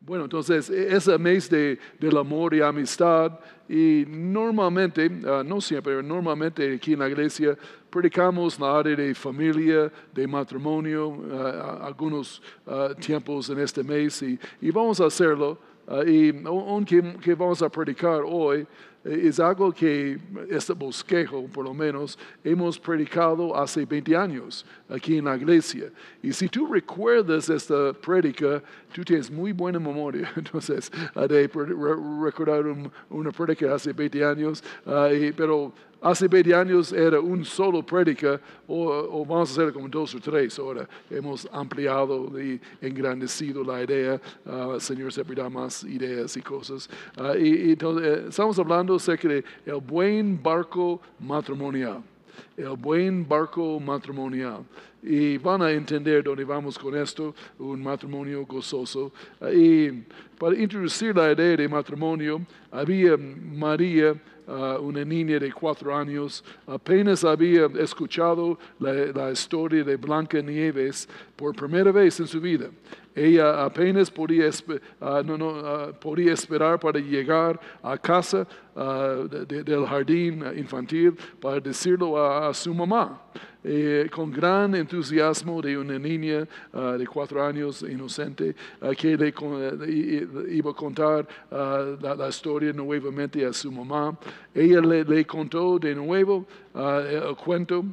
Bueno, entonces es el mes del amor y amistad y normalmente, no siempre, pero normalmente aquí en la iglesia predicamos la área de familia, de matrimonio, algunos tiempos en este mes y vamos a hacerlo. Y aunque vamos a predicar hoy, es algo que este bosquejo, por lo menos, hemos predicado hace 20 años aquí en la iglesia. Y si tú recuerdas esta prédica, tú tienes muy buena memoria. Entonces, de recordar una prédica hace 20 años, pero hace 20 años era un solo prédica, o vamos a hacer como 2 o 3 ahora. Hemos ampliado y engrandecido la idea. El Señor siempre da más ideas y cosas. Y entonces, estamos hablando acerca de el buen barco matrimonial. El buen barco matrimonial. Y van a entender dónde vamos con esto, un matrimonio gozoso. Y para introducir la idea de matrimonio, había María, una niña de 4 años, apenas había escuchado la historia de Blancanieves por primera vez en su vida. Ella apenas podía esperar para llegar a casa del jardín infantil para decirlo a su mamá. Con gran entusiasmo de una niña de 4 años inocente que le iba a contar la historia nuevamente a su mamá. Ella le contó de nuevo el cuento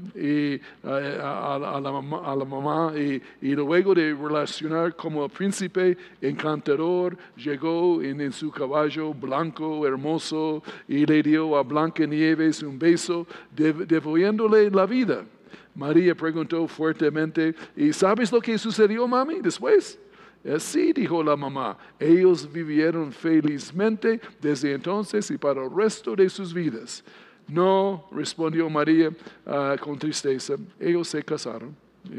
a la mamá y luego de relacionar como el príncipe encantador llegó en su caballo blanco, hermoso, y le dio a Blancanieves un beso devolviéndole la vida. María preguntó fuertemente, ¿y sabes lo que sucedió, mami, después? Sí, dijo la mamá, ellos vivieron felizmente desde entonces y para el resto de sus vidas. No, respondió María con tristeza, ellos se casaron.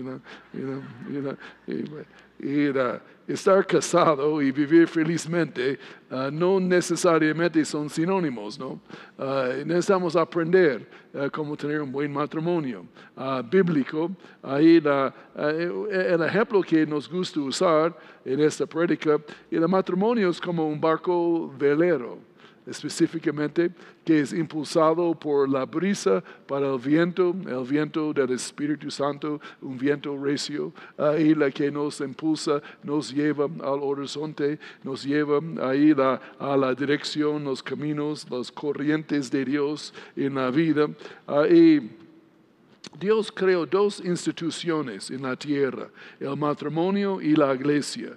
Estar casado y vivir felizmente no necesariamente son sinónimos, ¿no? Necesitamos aprender cómo tener un buen matrimonio bíblico. Ahí el ejemplo que nos gusta usar en esta prédica, el matrimonio es como un barco velero. Específicamente, que es impulsado por la brisa para el viento del Espíritu Santo, un viento recio, y la que nos impulsa, nos lleva al horizonte, nos lleva ahí a la dirección, los caminos, las corrientes de Dios en la vida. Y Dios creó 2 instituciones en la tierra, el matrimonio y la iglesia.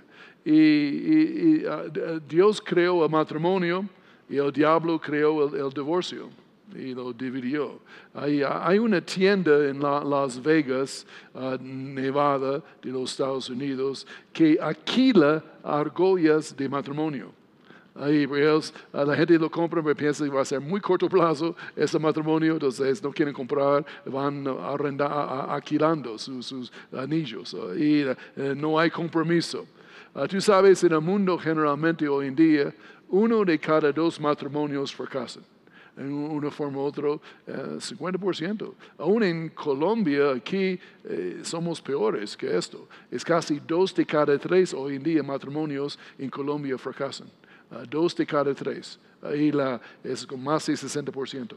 Y Dios creó el matrimonio, y el diablo creó el divorcio y lo dividió. Hay una tienda en Las Vegas, Nevada, de los Estados Unidos, que alquila argollas de matrimonio. Ahí la gente lo compra, pero piensa que va a ser muy corto plazo ese matrimonio, entonces no quieren comprar, van alquilando sus anillos y no hay compromiso. Tú sabes, en el mundo generalmente hoy en día, 1 de cada 2 matrimonios fracasan. En una forma u otra, 50%. Aún en Colombia, aquí somos peores que esto. Es casi 2 de cada 3 hoy en día matrimonios en Colombia fracasan. 2 de cada 3. Ahí es con más de 60%.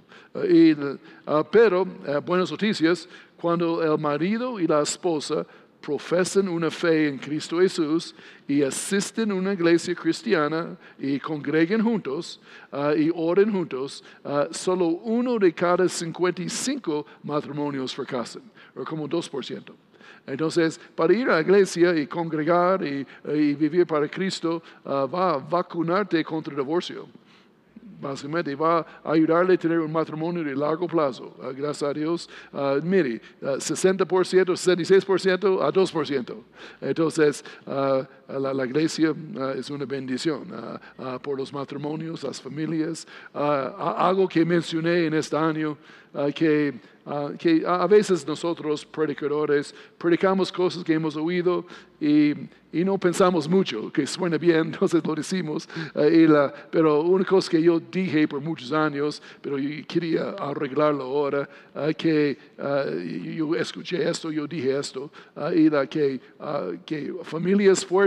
Pero, buenas noticias, cuando el marido y la esposa profesan una fe en Cristo Jesús y asisten a una iglesia cristiana y congregan juntos y oren juntos, solo 1 de cada 55 matrimonios fracasan, o como 2%. Entonces, para ir a la iglesia y congregar y vivir para Cristo, va a vacunarte contra el divorcio. Básicamente va a ayudarle a tener un matrimonio de largo plazo. Gracias a Dios. Mire, 60%, 66% a 2%. Entonces, la iglesia es una bendición por los matrimonios, las familias. Algo que mencioné en este año, que a veces nosotros, predicadores, predicamos cosas que hemos oído y no pensamos mucho, que suena bien, entonces lo decimos. Pero una cosa que yo dije por muchos años, pero yo quería arreglarlo ahora, que yo escuché esto, yo dije esto, que familias fuertes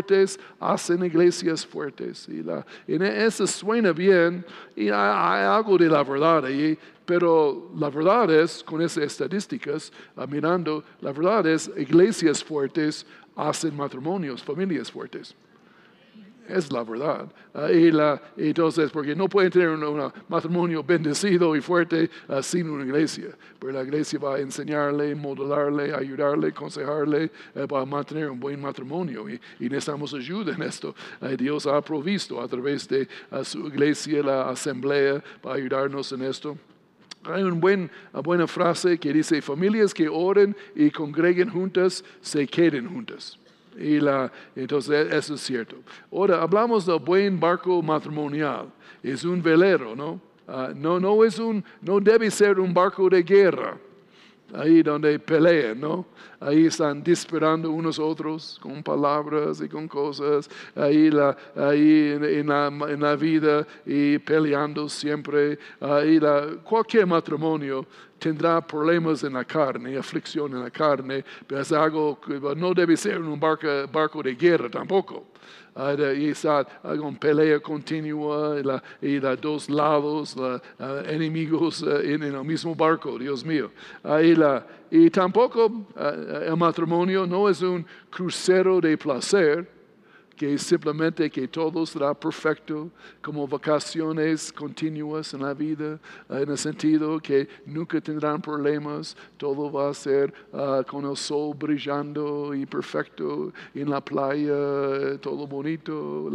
fuertes hacen iglesias fuertes. Y eso suena bien y hay algo de la verdad ahí. Pero la verdad es, con esas estadísticas, mirando, la verdad es, iglesias fuertes hacen matrimonios, familias fuertes. Es la verdad. Entonces, porque no pueden tener un matrimonio bendecido y fuerte sin una iglesia. Pero la iglesia va a enseñarle, modelarle, ayudarle, aconsejarle para mantener un buen matrimonio. Y necesitamos ayuda en esto. Dios ha provisto a través de su iglesia, la asamblea, para ayudarnos en esto. Hay una buena frase que dice, familias que oren y congreguen juntas, se queden juntas. Entonces eso es cierto. Ahora hablamos del buen barco matrimonial. Es un velero, ¿no? No debe ser un barco de guerra. Ahí donde pelean, ¿no? Ahí están disparando unos a otros con palabras y con cosas. Ahí en la vida y peleando siempre. Cualquier matrimonio tendrá problemas en la carne, aflicción en la carne, pero es algo que no debe ser un barco de guerra tampoco. Y está con pelea continua y los dos lados, enemigos en el mismo barco, Dios mío. Y tampoco el matrimonio no es un crucero de placer, que simplemente que todo será perfecto, como vacaciones continuas en la vida, en el sentido que nunca tendrán problemas, todo va a ser con el sol brillando y perfecto en la playa, todo bonito.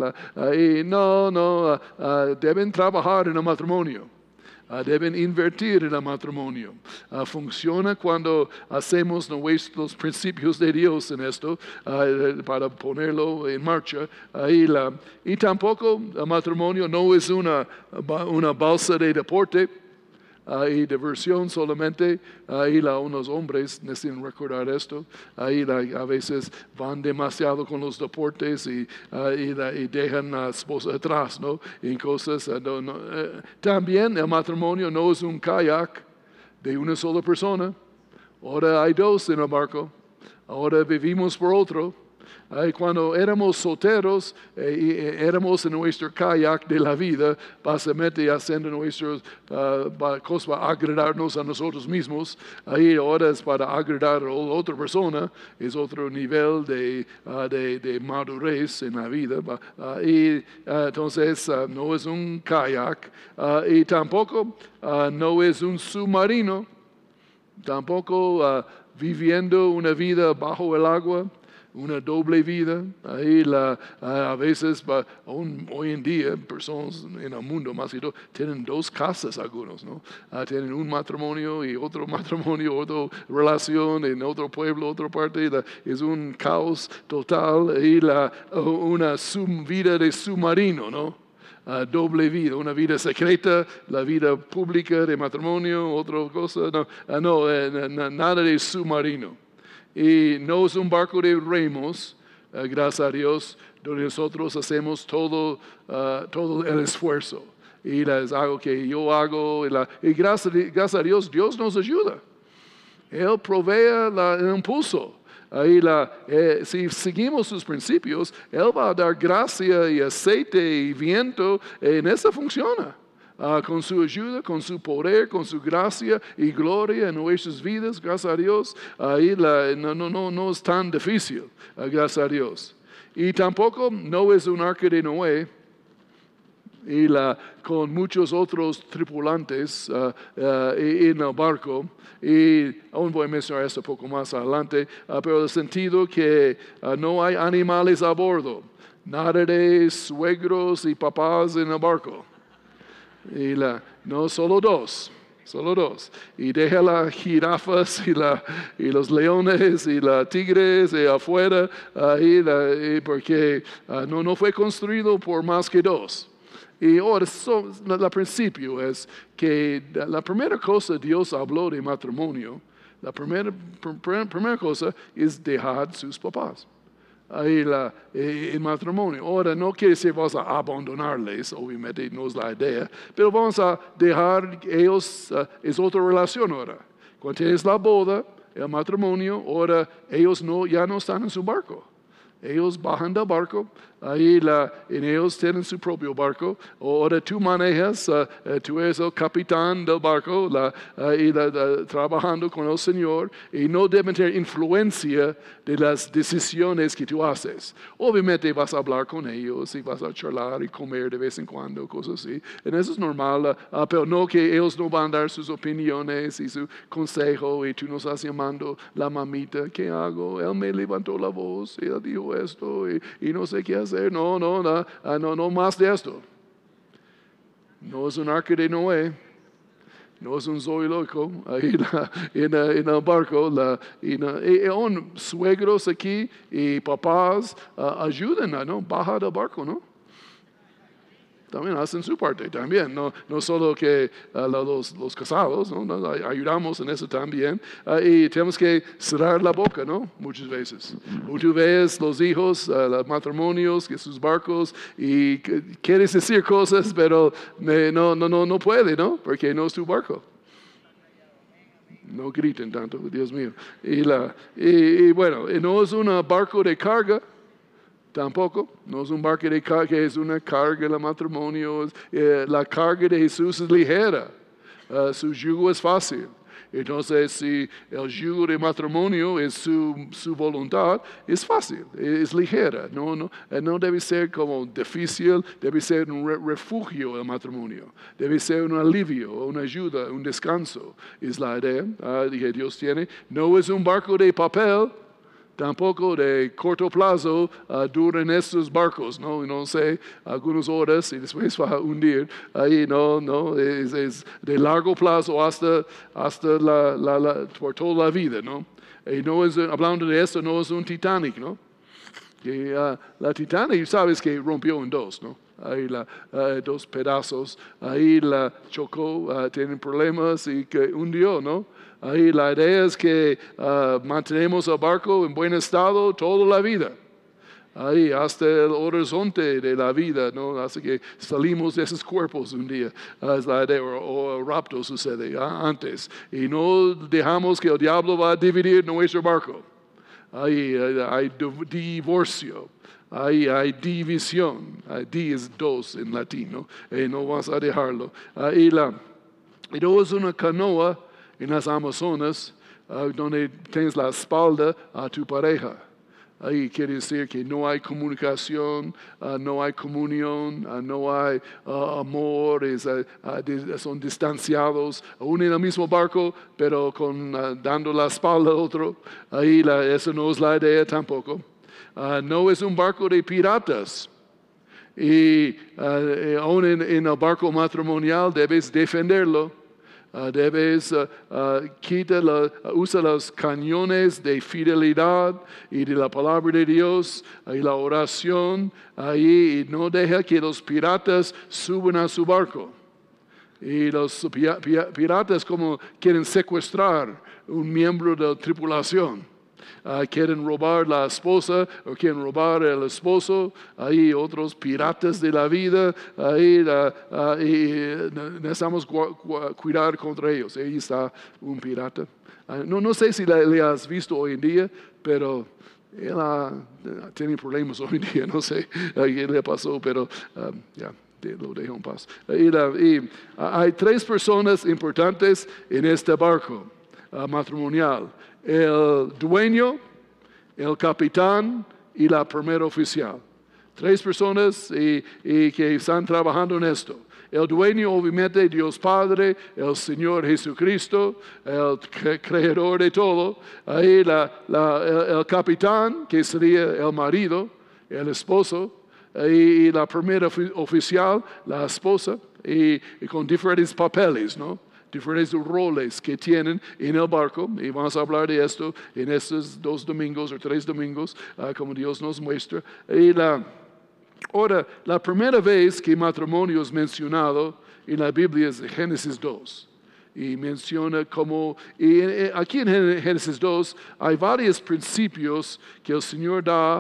Deben trabajar en el matrimonio. Deben invertir en el matrimonio. Funciona cuando hacemos los principios de Dios en esto para ponerlo en marcha. Y tampoco el matrimonio no es una balsa de deporte y diversión solamente. Unos hombres necesitan recordar esto. A veces van demasiado con los deportes y dejan a la esposa atrás, ¿no? En cosas. También el matrimonio no es un kayak de una sola persona. Ahora hay dos en el barco. Ahora vivimos por otro. Cuando éramos solteros, éramos en nuestro kayak de la vida, básicamente haciendo nuestras cosas para agradarnos a nosotros mismos. Ahora es para agradar a otra persona, es otro nivel de madurez en la vida. Entonces, no es un kayak y tampoco no es un submarino, tampoco viviendo una vida bajo el agua. Una doble vida. A veces, hoy en día, personas en el mundo más y todo, tienen dos casas algunos, ¿no? Tienen un matrimonio y otro matrimonio, otra relación en otro pueblo, otra parte. Es un caos total una vida de submarino, ¿no? Doble vida, una vida secreta, la vida pública de matrimonio, otra cosa. Nada de submarino. Y no es un barco de remos, gracias a Dios, donde nosotros hacemos todo el esfuerzo. Y es algo que yo hago. Y gracias a Dios, Dios nos ayuda. Él provee el impulso. Si seguimos sus principios, Él va a dar gracia y aceite y viento. En eso funciona. Con su ayuda, con su poder, con su gracia y gloria en nuestras vidas, gracias a Dios, no es tan difícil, gracias a Dios. Y tampoco no es un arca de Noé, con muchos otros tripulantes en el barco. Y aún voy a mencionar esto un poco más adelante, pero el sentido que no hay animales a bordo, nada de suegros y papás en el barco. No, solo dos. Y deja las jirafas y los leones y los tigres afuera, porque no fue construido por más que dos. Y ahora, el principio es que la primera cosa Dios habló de matrimonio, la primera cosa es dejar sus papás. El matrimonio. Ahora no quiere decir vamos a abandonarles, obviamente no es la idea, pero vamos a dejar ellos, es otra relación ahora. Cuando tienes la boda, el matrimonio, ahora ellos ya no están en su barco. ellos bajan del barco, en ellos tienen su propio barco. Ahora tú manejas, tú eres el capitán del barco trabajando con el Señor y no deben tener influencia de las decisiones que tú haces. Obviamente vas a hablar con ellos y vas a charlar y comer de vez en cuando, cosas así. En eso es normal, pero no que ellos no van a dar sus opiniones y su consejo y tú nos estás llamando la mamita. ¿Qué hago? Él me levantó la voz y él dijo esto y no sé qué hacer. No más de esto. No es un arca de Noé. No es un zoológico ahí en el barco. Suegros aquí y papás ayudan, ¿no? Bajar del barco, ¿no? También hacen su parte también, no solo que los casados, ¿no? Ayudamos en eso también. Y tenemos que cerrar la boca, ¿no? Muchas veces. Tú ves los hijos, los matrimonios, que sus barcos, y quieres decir cosas, pero no puede, ¿no? Porque no es tu barco. No griten tanto, Dios mío. Y bueno, no es un barco de carga. Tampoco, no es un barco de carga, que es una carga del matrimonio. La carga de Jesús es ligera, su yugo es fácil. Entonces, si el yugo de matrimonio es su voluntad, es fácil, es ligera. No debe ser como difícil, debe ser un refugio el matrimonio. Debe ser un alivio, una ayuda, un descanso. Es la idea que Dios tiene. No es un barco de papel. Tampoco de corto plazo duran estos barcos, no sé, algunas horas y después va a hundir. Ahí es de largo plazo hasta por toda la vida, ¿no? Y no es, hablando de esto, no es un Titanic, ¿no? Que, la Titanic, sabes que rompió en dos, ¿no? Ahí dos pedazos, ahí la chocó, tienen problemas y que hundió, ¿no? Ahí la idea es que mantenemos el barco en buen estado toda la vida. Ahí hasta el horizonte de la vida, ¿no? Hasta que salimos de esos cuerpos un día. Es la idea, o el rapto sucede antes. Y no dejamos que el diablo va a dividir nuestro barco. Ahí hay divorcio. Ahí hay división. Di es dos en latín, ¿no? No vas a dejarlo. Y no es una canoa en las Amazonas, donde tienes la espalda a tu pareja. Ahí quiere decir que no hay comunicación, no hay comunión, no hay amor, son distanciados, aún en el mismo barco, pero dando la espalda al otro. Ahí eso no es la idea tampoco. No es un barco de piratas. Y aún en el barco matrimonial debes defenderlo. Usa los cañones de fidelidad y de la palabra de Dios y la oración ahí, y no deja que los piratas suban a su barco. Y los piratas como quieren secuestrar un miembro de la tripulación. Quieren robar la esposa o quieren robar el esposo. Hay otros piratas de la vida. Y necesitamos cuidar contra ellos. Ahí está un pirata. No sé si le has visto hoy en día, pero él tiene problemas hoy en día. No sé qué le pasó, pero ya. Lo dejo en paz. Hay tres personas importantes en este barco matrimonial: el dueño, el capitán y la primera oficial. Tres personas y que están trabajando en esto. El dueño, obviamente, Dios Padre, el Señor Jesucristo, el creador de todo. Ahí el capitán, que sería el marido, el esposo. Y la primera oficial, la esposa, y con diferentes papeles, ¿no? Diferentes roles que tienen en el barco, y vamos a hablar de esto en estos 2 domingos o 3 domingos, como Dios nos muestra. Ahora, la primera vez que matrimonio es mencionado en la Biblia es Génesis 2. Y menciona aquí en Génesis 2 hay varios principios que el Señor da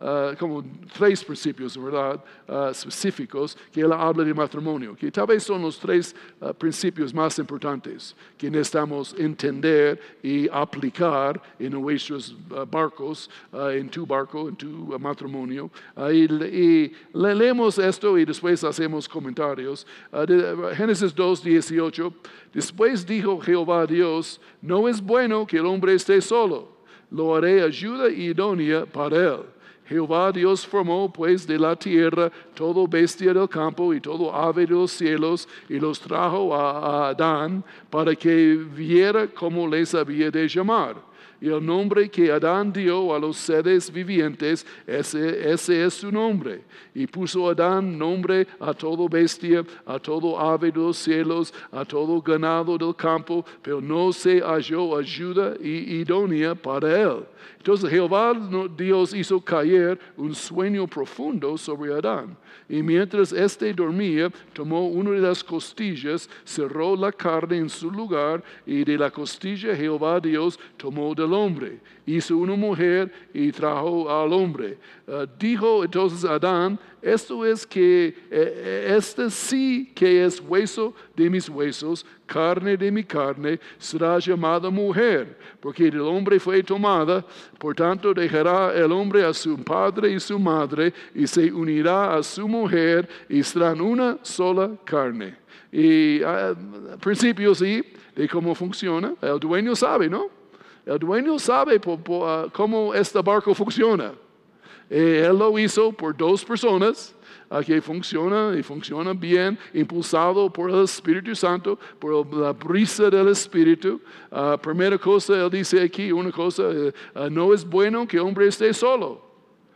como 3 principios, ¿verdad? Específicos que él habla de matrimonio, que tal vez son los 3 principios más importantes que necesitamos entender y aplicar en nuestros barcos, en tu barco, en tu matrimonio. Y leemos esto y después hacemos comentarios. Génesis 2:18. Después dijo Jehová Dios: no es bueno que el hombre esté solo, lo haré ayuda idónea para él. Jehová Dios formó pues de la tierra todo bestia del campo y todo ave de los cielos, y los trajo a Adán para que viera cómo les había de llamar. Y el nombre que Adán dio a los seres vivientes, ese es su nombre. Y puso Adán nombre a todo bestia, a todo ave de los cielos, a todo ganado del campo, pero no se halló ayuda idónea para él. Entonces Jehová Dios hizo caer un sueño profundo sobre Adán. Y mientras éste dormía, tomó una de las costillas, cerró la carne en su lugar, y de la costilla Jehová Dios tomó del hombre. Hizo una mujer y trajo al hombre. Dijo entonces Adán: esto es que este sí que es hueso de mis huesos, carne de mi carne, será llamada mujer, porque del hombre fue tomada. Por tanto dejará el hombre a su padre y su madre, y se unirá a su mujer, y serán una sola carne. Y principios de cómo funciona. El dueño sabe, ¿no? El dueño sabe cómo este barco funciona. Él lo hizo por 2 personas, que funciona y funciona bien, impulsado por el Espíritu Santo, por la brisa del Espíritu. Primera cosa, él dice aquí, una cosa, no es bueno que el hombre esté solo.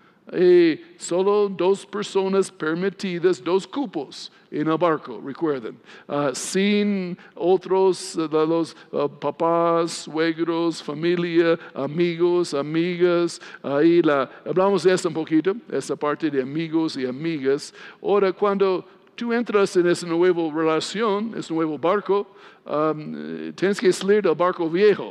Solo 2 personas permitidas, 2 cupos en el barco, recuerden. Sin otros, los papás, suegros, familia, amigos, amigas. Hablamos de esto un poquito, esa parte de amigos y amigas. Ahora, cuando tú entras en esa nueva relación, ese nuevo barco, tienes que salir del barco viejo.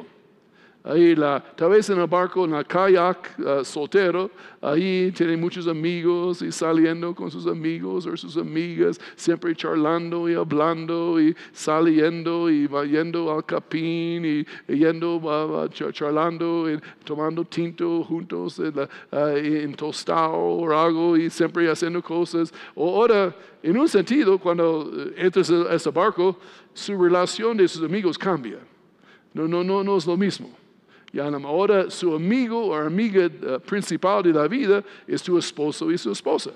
Tal vez en el barco, en el kayak soltero, ahí tiene muchos amigos y saliendo con sus amigos o sus amigas, siempre charlando y hablando y saliendo y yendo al capín y yendo charlando y tomando tinto juntos en tostado o algo y siempre haciendo cosas. Ahora, en un sentido, cuando entras a ese barco, su relación de sus amigos cambia. No es lo mismo. Y ahora su amigo o amiga principal de la vida es tu esposo y su esposa.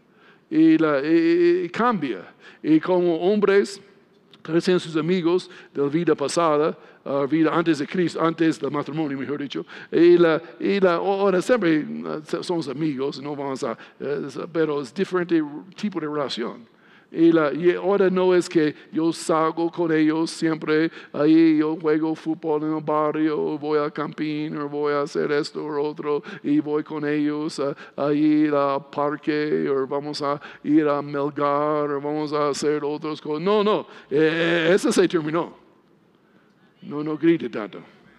Y cambia. Y como hombres, crecen sus amigos de la vida pasada, vida antes de Cristo, antes del matrimonio, mejor dicho. Ahora siempre somos amigos, no vamos pero es diferente tipo de relación. Y ahora no es que yo salgo con ellos siempre, ahí yo juego fútbol en el barrio, voy al campín, o voy a hacer esto o otro, y voy con ellos ahí al parque, o vamos a ir a Melgar, o vamos a hacer otras cosas. No, eso se terminó. No grite tanto.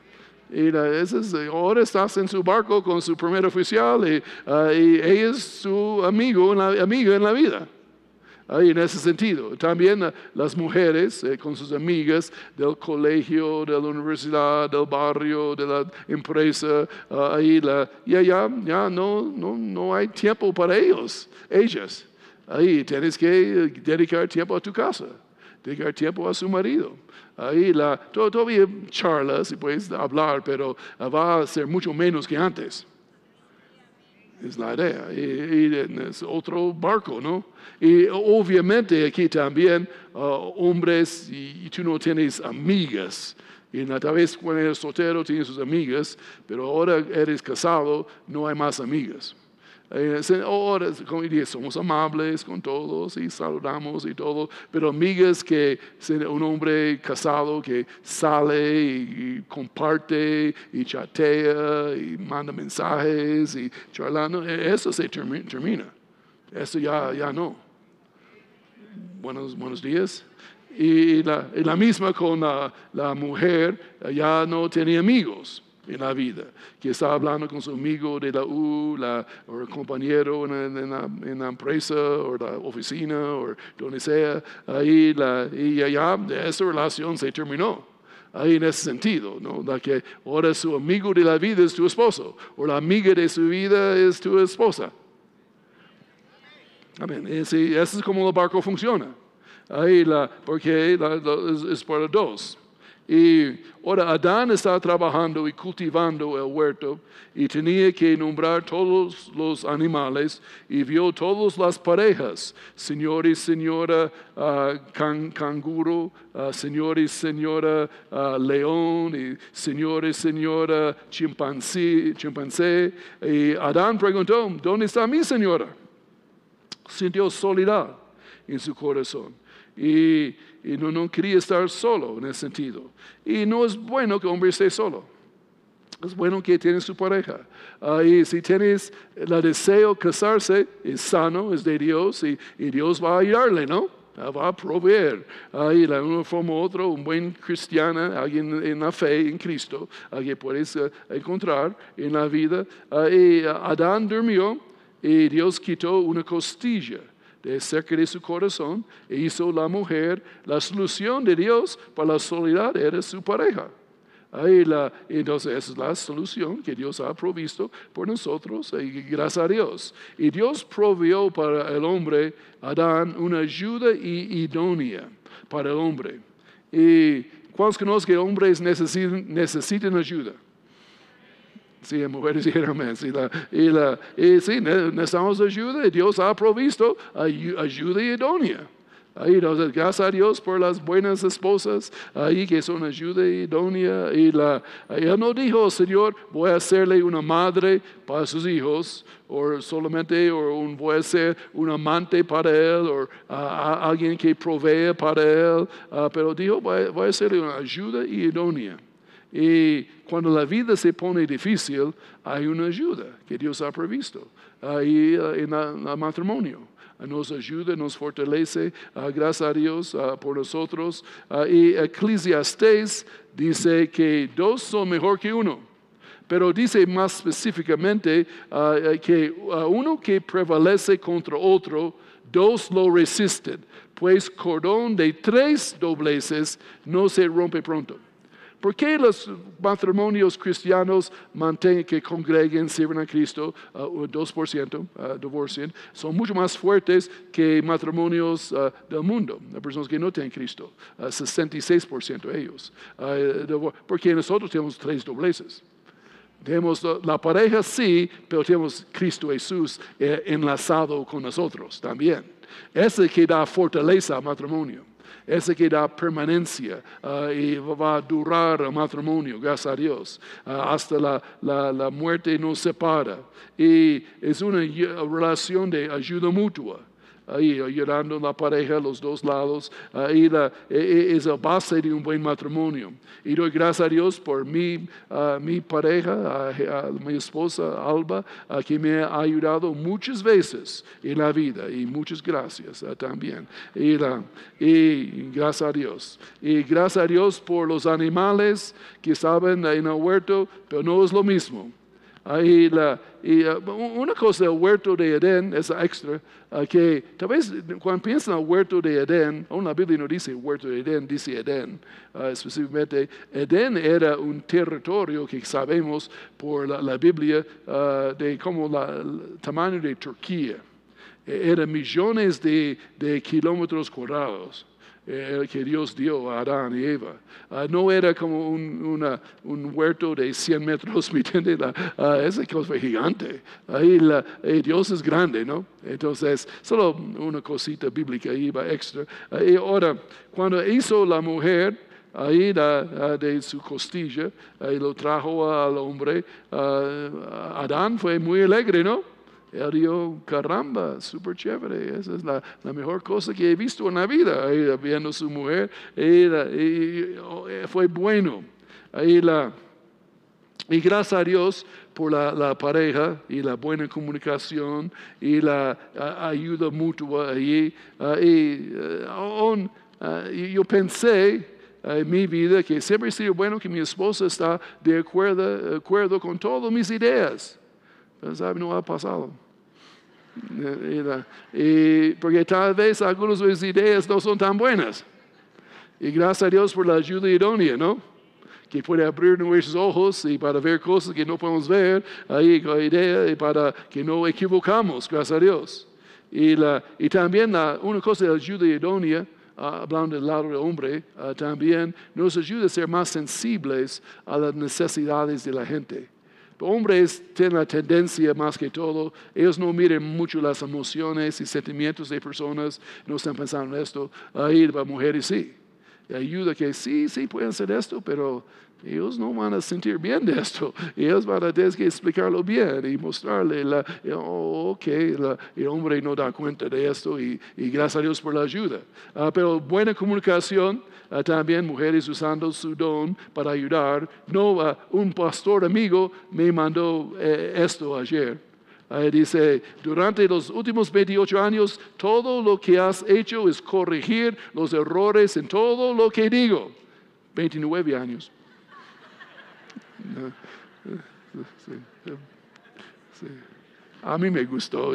Ahora estás en su barco con su primer oficial, y ella es su amiga en la vida. Ahí en ese sentido. También las mujeres con sus amigas del colegio, de la universidad, del barrio, de la empresa, ya no hay tiempo para ellas. Ahí tienes que dedicar tiempo a tu casa, dedicar tiempo a su marido. Ahí todavía charlas y puedes hablar, pero va a ser mucho menos que antes. Es la idea. Y es otro barco, ¿no? Y obviamente aquí también hombres, y tú no tienes amigas. Y tal vez cuando eres soltero tienes sus amigas, pero ahora eres casado, no hay más amigas. Ahora, como diría, somos amables con todos y saludamos y todo, pero amigas que un hombre casado que sale y comparte y chatea y manda mensajes y charlando, eso se termina. Eso ya no. Buenos días. Y la misma con la mujer, ya no tiene amigos. en la vida, que está hablando con su amigo de la U, o el compañero en la empresa, o la oficina, o donde sea, y ya esa relación se terminó. Ahí en ese sentido, ¿no? La que ahora su amigo de la vida es tu esposo, o la amiga de su vida es tu esposa. Amén. Ese es como el barco funciona. Ahí porque es para dos. Y ahora Adán estaba trabajando y cultivando el huerto y tenía que nombrar todos los animales y vio todas las parejas, señor y señora canguro, señor y señora león y señor y señora chimpancé. Y Adán preguntó, ¿dónde está mi señora? Sintió soledad en su corazón. Y no quería estar solo en ese sentido. Y no es bueno que el hombre esté solo. Es bueno que tiene su pareja. Y si tienes el deseo de casarse, es sano, es de Dios, y Dios va a ayudarle, ¿no? Va a proveer. Y de una forma u otra, un buen cristiano, alguien en la fe, en Cristo, que puedes encontrar en la vida. Y Adán durmió y Dios quitó una costilla de cerca de su corazón e hizo la mujer. La solución de Dios para la soledad era su pareja. Entonces esa es la solución que Dios ha provisto por nosotros, y gracias a Dios. Y Dios provió para el hombre, Adán, una ayuda idónea para el hombre. ¿Y cuántos conocen que hombres necesitan ayuda? Sí, mujeres dijeron amén. Sí, sí, necesitamos ayuda y Dios ha provisto ayuda idónea. Entonces, gracias a Dios por las buenas esposas que son ayuda idónea. Él no dijo, Señor, voy a hacerle una madre para sus hijos, o solamente voy a ser un amante para él, o alguien que provee para él, pero dijo, voy a hacerle una ayuda idónea. Y cuando la vida se pone difícil, hay una ayuda que Dios ha previsto ahí en el matrimonio. Nos ayuda, nos fortalece, gracias a Dios por nosotros. Y Eclesiastés dice que dos son mejor que uno, pero dice más específicamente que uno que prevalece contra otro, dos lo resisten, pues cordón de 3 dobleces no se rompe pronto. ¿Por qué los matrimonios cristianos mantienen que congreguen, sirven a Cristo, 2% divorcian? Son mucho más fuertes que matrimonios del mundo, las personas que no tienen Cristo, 66% ellos. Porque nosotros tenemos 3 dobleces. Tenemos la pareja, sí, pero tenemos Cristo Jesús enlazado con nosotros también. Ese que da fortaleza al matrimonio. Ese que da permanencia y va a durar el matrimonio, gracias a Dios, hasta la muerte nos separa. Y es una relación de ayuda mutua. Ayudando a la pareja, los dos lados, es la base de un buen matrimonio. Y doy gracias a Dios por mi pareja, a mi esposa Alba, que me ha ayudado muchas veces en la vida, y muchas gracias también. Y gracias a Dios. Y gracias a Dios por los animales que estaban en el huerto, pero no es lo mismo. Una cosa del huerto de Edén es extra, que tal vez cuando piensan en el huerto de Edén, aún la Biblia no dice huerto de Edén, dice Edén, específicamente. Edén era un territorio que sabemos por la Biblia de como el tamaño de Turquía. Era millones de kilómetros cuadrados que Dios dio a Adán y Eva. No era como un huerto de 100 metros, ¿me entiendes? Esa cosa fue gigante. Dios es grande, ¿no? Entonces, solo una cosita bíblica iba extra. Y ahora, cuando hizo la mujer, de su costilla, lo trajo al hombre, Adán fue muy alegre, ¿no? Él dijo, caramba, súper chévere, esa es la mejor cosa que he visto en la vida, viendo a su mujer, fue bueno. Y gracias a Dios por la pareja y la buena comunicación y la ayuda mutua allí. Yo pensé en mi vida que siempre ha sido bueno que mi esposa está de acuerdo con todas mis ideas. Pero, ¿sabe? No ha pasado. Porque tal vez algunas de mis ideas no son tan buenas. Y gracias a Dios por la ayuda idónea, ¿no? Que puede abrir nuestros ojos y para ver cosas que no podemos ver, ahí con la idea y para que no equivocamos, gracias a Dios. Y también una cosa de la ayuda idónea, hablando del lado del hombre, también nos ayuda a ser más sensibles a las necesidades de la gente. Los hombres tienen la tendencia más que todo, ellos no miran mucho las emociones y sentimientos de personas, no están pensando en esto. Ahí las mujeres sí. Y ayuda que sí pueden hacer esto, pero ellos no van a sentir bien de esto. Ellos van a tener que explicarlo bien y mostrarle, el hombre no da cuenta de esto y gracias a Dios por la ayuda. Pero buena comunicación, también mujeres usando su don para ayudar. Un pastor amigo me mandó esto ayer. Dice, durante los últimos 28 años, todo lo que has hecho es corregir los errores en todo lo que digo. 29 años. Sí. A mí me gustó.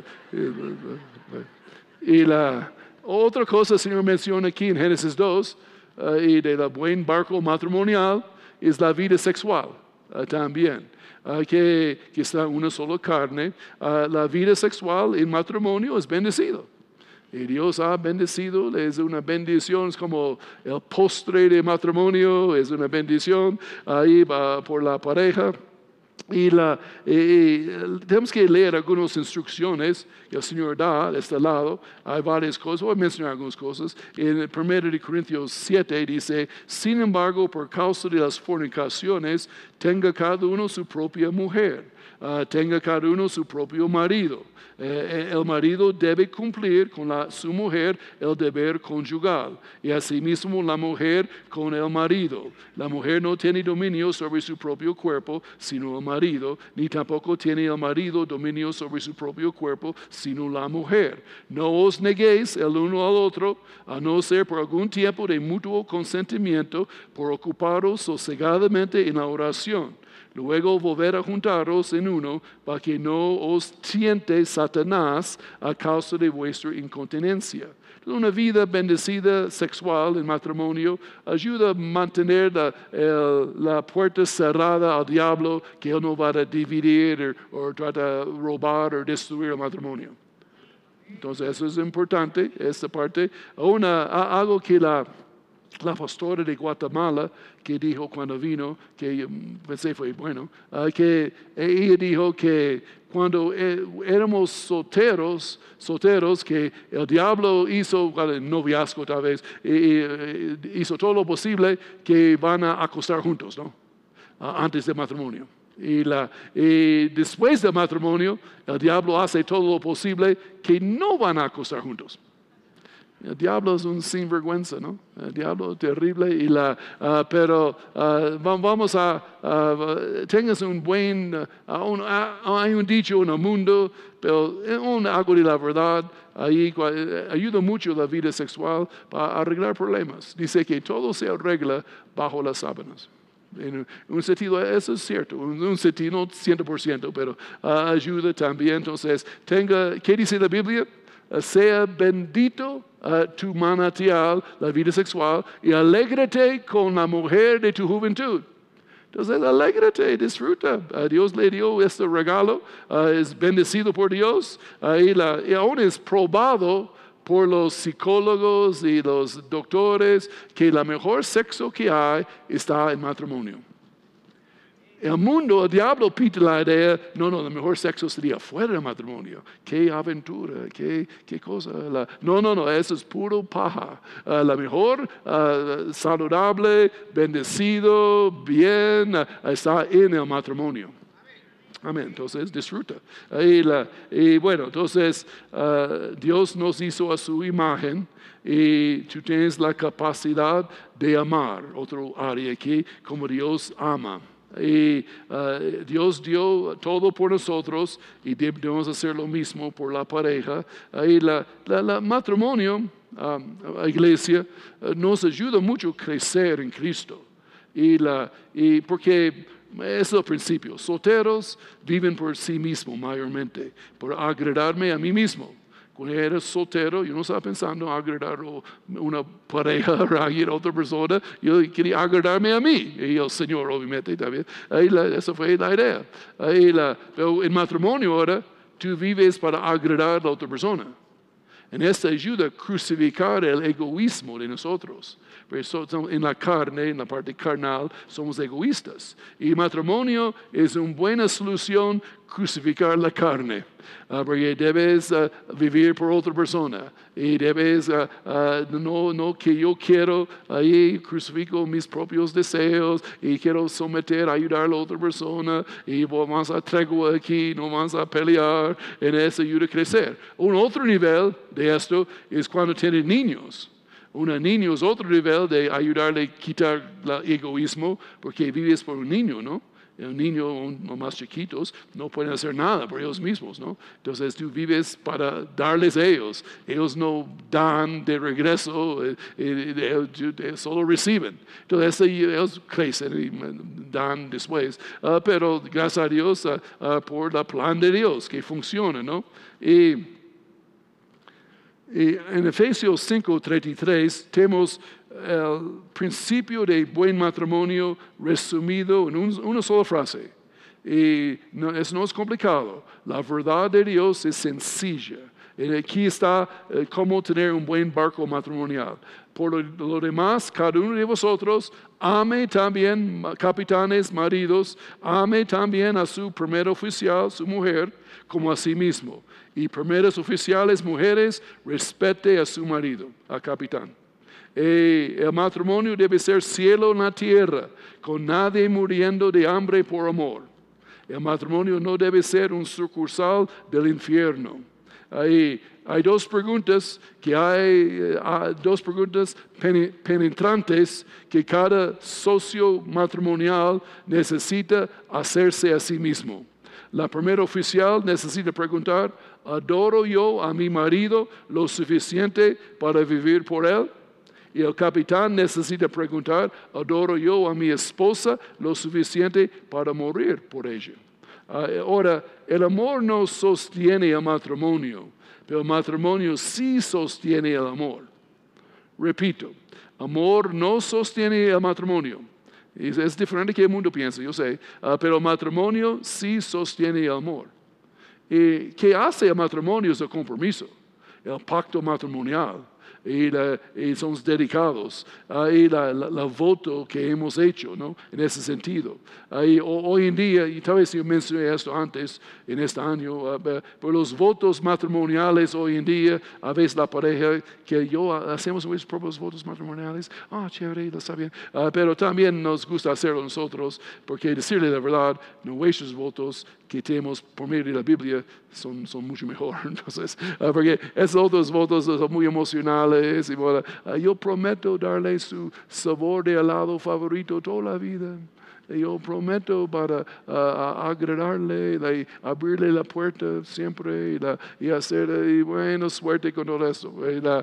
Y la otra cosa, el Señor menciona aquí en Génesis 2, y del buen barco matrimonial, es la vida sexual también. Que está una sola carne. La vida sexual en matrimonio es bendecido. Y Dios ha bendecido, es una bendición, es como el postre de matrimonio, es una bendición ahí por la pareja. Y tenemos que leer algunas instrucciones que el Señor da de este lado. Hay varias cosas, voy a mencionar algunas cosas. En 1 Corintios 7 dice, sin embargo, por causa de las fornicaciones, tenga cada uno su propia mujer, tenga cada uno su propio marido. El marido debe cumplir con su mujer el deber conyugal y asimismo la mujer con el marido. La mujer no tiene dominio sobre su propio cuerpo, sino el marido, ni tampoco tiene el marido dominio sobre su propio cuerpo, sino la mujer. No os neguéis el uno al otro, a no ser por algún tiempo de mutuo consentimiento, por ocuparos sosegadamente en la oración. Luego volver a juntaros en uno para que no os tiente Satanás a causa de vuestra incontinencia. Una vida bendecida sexual en matrimonio ayuda a mantener la puerta cerrada al diablo, que él no va a dividir o tratar de robar o destruir el matrimonio. Entonces eso es importante, esta parte. Algo que la pastora de Guatemala que dijo cuando vino, que pensé fue bueno, que ella dijo que cuando éramos solteros, que el diablo hizo, el noviazgo tal vez, hizo todo lo posible que van a acostar juntos, ¿no? Antes del matrimonio. Y después del matrimonio, el diablo hace todo lo posible que no van a acostar juntos. El diablo es un sinvergüenza, ¿no? El diablo es terrible. Pero vamos tengas un buen, hay un dicho en el mundo, pero algo de la verdad, ahí ayuda mucho la vida sexual para arreglar problemas. Dice que todo se arregla bajo las sábanas. En un sentido, eso es cierto, en un sentido no 100%, pero ayuda también. Entonces, ¿qué dice la Biblia? Sea bendito tu manantial, la vida sexual, y alégrate con la mujer de tu juventud. Entonces, alégrate, disfruta. Dios le dio este regalo, es bendecido por Dios, y aún es probado por los psicólogos y los doctores que el mejor sexo que hay está en matrimonio. El mundo, el diablo pide la idea, no, el mejor sexo sería fuera del matrimonio. Qué aventura, qué cosa. No, eso es puro paja. La mejor, saludable, bendecido, bien, está en el matrimonio. Amén. Entonces disfruta. Y bueno, entonces Dios nos hizo a su imagen y tú tienes la capacidad de amar. Otro área aquí, como Dios ama. Y Dios dio todo por nosotros y debemos hacer lo mismo por la pareja. Y la matrimonio, iglesia, nos ayuda mucho a crecer en Cristo. Y porque es el principio. Solteros viven por sí mismos mayormente, por agradarme a mí mismo. Cuando eres soltero, yo no estaba pensando en agradar a una pareja o a otra persona, yo quería agradarme a mí, y el Señor obviamente también. Esa fue la idea. Pero en matrimonio ahora, tú vives para agradar a la otra persona. En esta ayuda a crucificar el egoísmo de nosotros. Pero en la carne, en la parte carnal, somos egoístas. Y matrimonio es una buena solución crucificar la carne. Porque debes vivir por otra persona. Y debes, no que yo quiero, ahí crucifico mis propios deseos y quiero someter, ayudar a la otra persona. Y vamos a tregua aquí, no vamos a pelear. En eso ayuda a crecer. Un otro nivel de esto es cuando tienes niños. Un niño es otro nivel de ayudarle a quitar el egoísmo, porque vives por un niño, ¿no? Un niño más chiquitos no pueden hacer nada por ellos mismos, ¿no? Entonces tú vives para darles a ellos. Ellos no dan de regreso, solo reciben. Entonces ellos crecen y dan después. Pero gracias a Dios por el plan de Dios que funciona, ¿no? Y en Efesios 5:33 tenemos el principio de buen matrimonio resumido en una sola frase. Y no es complicado. La verdad de Dios es sencilla. Y aquí está cómo tener un buen barco matrimonial. Por lo demás, cada uno de vosotros ame también, capitanes, maridos, ame también a su primer oficial, su mujer, como a sí mismo. Y primeros oficiales, mujeres, respete a su marido, al capitán. El matrimonio debe ser cielo en la tierra, con nadie muriendo de hambre por amor. El matrimonio no debe ser un sucursal del infierno. Hay dos preguntas dos preguntas penetrantes que cada socio matrimonial necesita hacerse a sí mismo. La primera oficial necesita preguntar: ¿adoro yo a mi marido lo suficiente para vivir por él? Y el capitán necesita preguntar: ¿adoro yo a mi esposa lo suficiente para morir por ella? Ahora, el amor no sostiene el matrimonio, pero el matrimonio sí sostiene el amor. Repito, amor no sostiene el matrimonio. Es diferente que el mundo piensa, yo sé, pero el matrimonio sí sostiene el amor. ¿Y qué hace el matrimonio? Es el compromiso, el pacto matrimonial. Y somos dedicados y la voto que hemos hecho, ¿no? En ese sentido. Hoy en día, y tal vez yo mencioné esto antes en este año, pero los votos matrimoniales hoy en día, a veces la pareja que hacemos nuestros propios votos matrimoniales, chévere, está bien, pero también nos gusta hacerlo nosotros, porque decirle la verdad, nuestros votos que tenemos por medio de la Biblia son mucho mejor. Entonces, porque esos otros votos son muy emocionales. Y bueno, yo prometo darle su sabor de helado favorito toda la vida. Yo prometo para agradarle, abrirle la puerta siempre y hacer buena suerte con todo eso.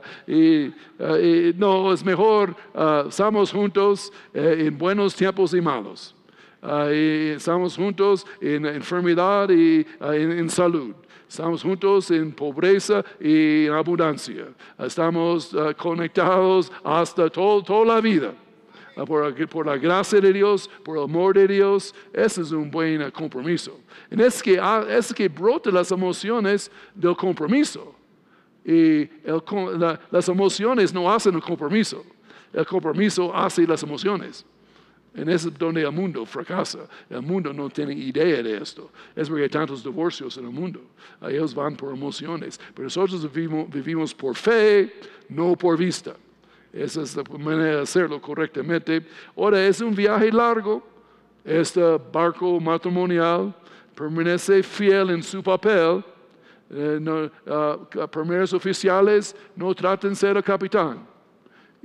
No, es mejor, estamos juntos en buenos tiempos y malos. Estamos juntos en enfermedad y en salud. Estamos juntos en pobreza y en abundancia. Estamos conectados hasta toda la vida. Por la gracia de Dios, por el amor de Dios, ese es un buen compromiso. Es que brota las emociones del compromiso. Y las emociones no hacen el compromiso. El compromiso hace las emociones. En eso es donde el mundo fracasa. El mundo no tiene idea de esto. Es porque hay tantos divorcios en el mundo. Ellos van por emociones. Pero nosotros vivimos por fe, no por vista. Esa es la manera de hacerlo correctamente. Ahora es un viaje largo. Este barco matrimonial permanece fiel en su papel. Primeros oficiales no traten de ser el capitán.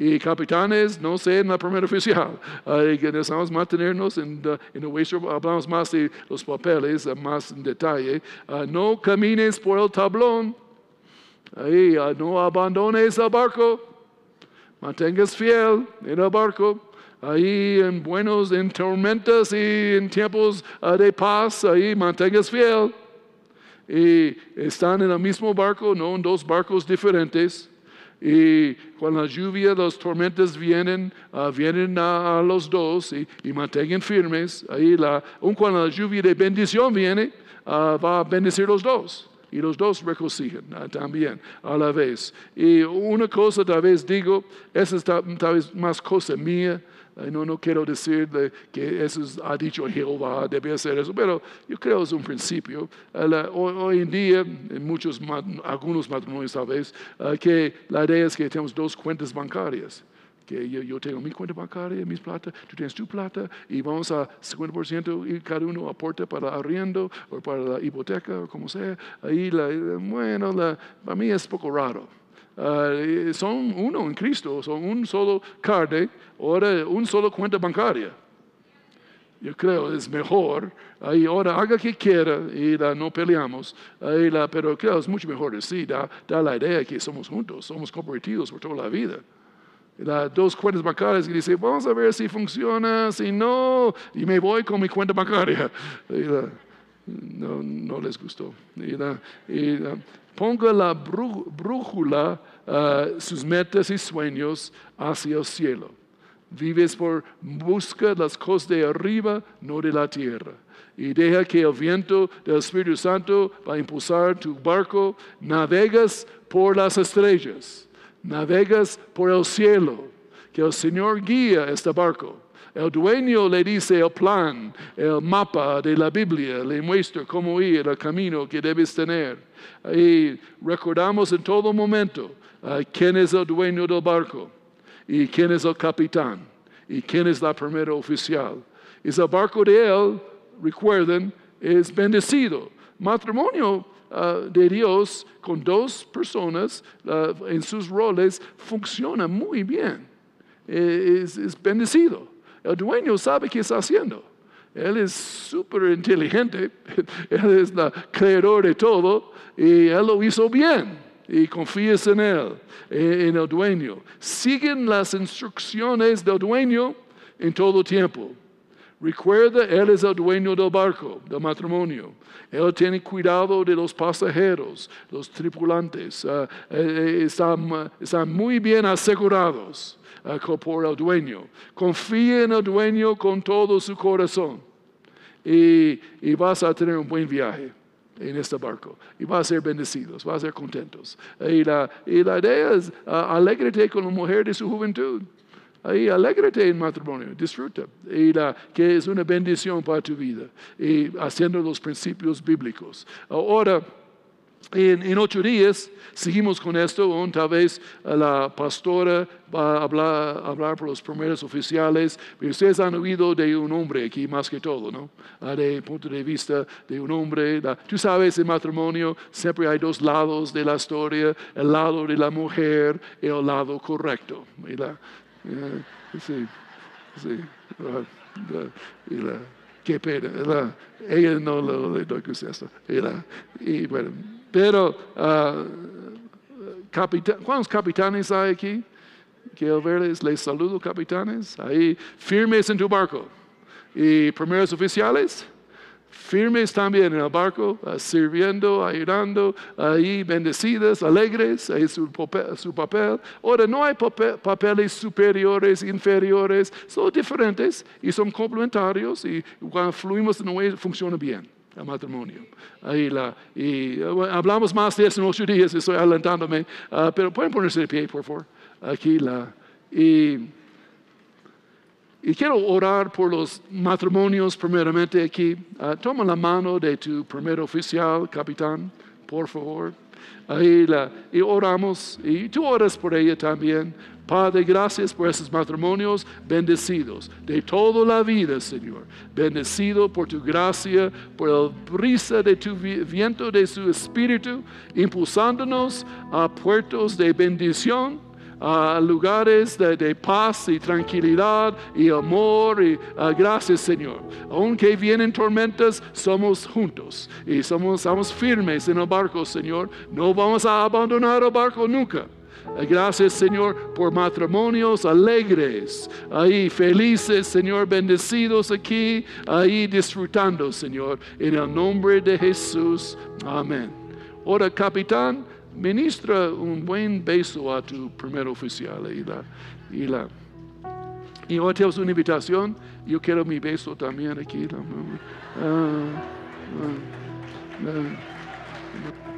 Y capitanes, no sé, en la primera oficial, que necesitamos mantenernos en el Western, hablamos más de los papeles, más en detalle. No camines por el tablón, ahí, no abandones el barco, mantengas fiel en el barco. Ahí en tormentas y en tiempos de paz, ahí mantengas fiel. Y están en el mismo barco, no en dos barcos diferentes. Y cuando la lluvia, las tormentas vienen a los dos y mantengan firmes. Ahí aun cuando la lluvia de bendición viene, va a bendecir los dos. Y los dos regocijan también a la vez. Y una cosa tal vez digo, esa es tal vez más cosa mía. No quiero decir que eso ha dicho Jehová, debe hacer eso, pero yo creo que es un principio. Hoy en día, en algunos matrimonios tal vez, que la idea es que tenemos dos cuentas bancarias. Que yo tengo mi cuenta bancaria, mis plata, tú tienes tu plata, y vamos a 50% y cada uno aporta para el arriendo o para la hipoteca o como sea. Ahí, para mí es poco raro. Son uno en Cristo, son un solo carne, ahora un solo cuenta bancaria. Yo creo es mejor, ahí ahora haga que quiera y no peleamos, pero creo es mucho mejor así, da la idea que somos juntos, somos comprometidos por toda la vida. Las dos cuentas bancarias y dice, vamos a ver si funciona, si no, y me voy con mi cuenta bancaria. No les gustó. Ponga la brújula, sus metas y sueños hacia el cielo. Vives busca las cosas de arriba, no de la tierra. Y deja que el viento del Espíritu Santo va a impulsar tu barco. Navegas por las estrellas. Navegas por el cielo. Que el Señor guía este barco. El dueño le dice el plan, el mapa de la Biblia, le muestra cómo ir el camino que debes tener. Y recordamos en todo momento quién es el dueño del barco y quién es el capitán y quién es la primera oficial. Es el barco de él, recuerden, es bendecido. Matrimonio de Dios con dos personas en sus roles funciona muy bien. Es bendecido. El dueño sabe qué está haciendo. Él es súper inteligente. Él es el creador de todo. Y él lo hizo bien. Y confías en él, en el dueño. Siguen las instrucciones del dueño en todo tiempo. Recuerda, él es el dueño del barco, del matrimonio. Él tiene cuidado de los pasajeros, los tripulantes. Están muy bien asegurados por el dueño. Confía en el dueño con todo su corazón. Y vas a tener un buen viaje en este barco. Y vas a ser bendecidos, vas a ser contentos. Y la idea es, alégrate con la mujer de su juventud. Ahí alégrate en matrimonio, disfruta. Y que es una bendición para tu vida. Y haciendo los principios bíblicos. Ahora, en 8 días seguimos con esto. Tal vez la pastora va a hablar por los primeros oficiales. Pero ustedes han oído de un hombre aquí más que todo, ¿no? De punto de vista de un hombre. Tú sabes, en matrimonio siempre hay dos lados de la historia. El lado de la mujer y el lado correcto. Sí. Qué pena. Ella no lo escucha esto. Y bueno, pero ¿cuántos capitanes hay aquí? Quiero verles, les saludo, capitanes. Ahí, firmes en tu barco. Y primeros oficiales, firmes también en el barco, sirviendo, ayudando, ahí bendecidas, alegres, ahí su papel. Ahora, no hay papeles superiores, inferiores, son diferentes y son complementarios y cuando fluimos en un funciona bien el matrimonio. Ahí hablamos más de eso en 8 días, estoy adelantándome, pero pueden ponerse de pie, por favor. Aquí y quiero orar por los matrimonios primeramente aquí. Toma la mano de tu primer oficial, capitán, por favor. Ahí y oramos. Y tú oras por ella también. Padre, gracias por esos matrimonios bendecidos de toda la vida, Señor. Bendecido por tu gracia, por el brisa de tu viento de su espíritu, impulsándonos a puertos de bendición, a lugares de paz y tranquilidad y amor. Y gracias, Señor. Aunque vienen tormentas, somos juntos y estamos firmes en el barco, Señor. No vamos a abandonar el barco nunca. Gracias, Señor, por matrimonios alegres, ahí felices, Señor, bendecidos aquí, ahí disfrutando, Señor, en el nombre de Jesús. Amén. Ahora, capitán, ministra un buen beso a tu primer oficial. Y hoy tenemos una invitación. Yo quiero mi beso también aquí.